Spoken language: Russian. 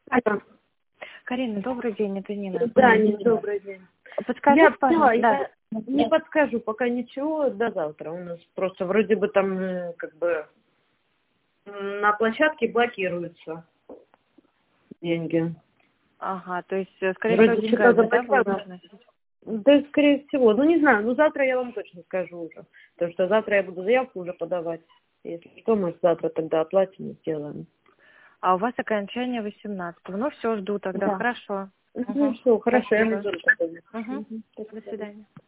Алло. Карина, добрый день, это Нина. Да, Нина, добрый день. Подскажите, Я пожалуйста, поняла, да. я не подскажу пока ничего до завтра. У нас просто вроде бы там как бы на площадке блокируются деньги. Ага, то есть, скорее всего, Вроде что-то деньгами, да, будет заблокировано. носить? Да, скорее всего. Ну, не знаю, ну завтра я вам точно скажу уже. Потому что завтра я буду заявку уже подавать. Если что, мы завтра тогда оплатим и сделаем. А у вас окончание 18. Ну, все, жду тогда, Да. хорошо. Ну, все, хорошо, я Спасибо. наберу тогда. Угу. Мгм. До свидания.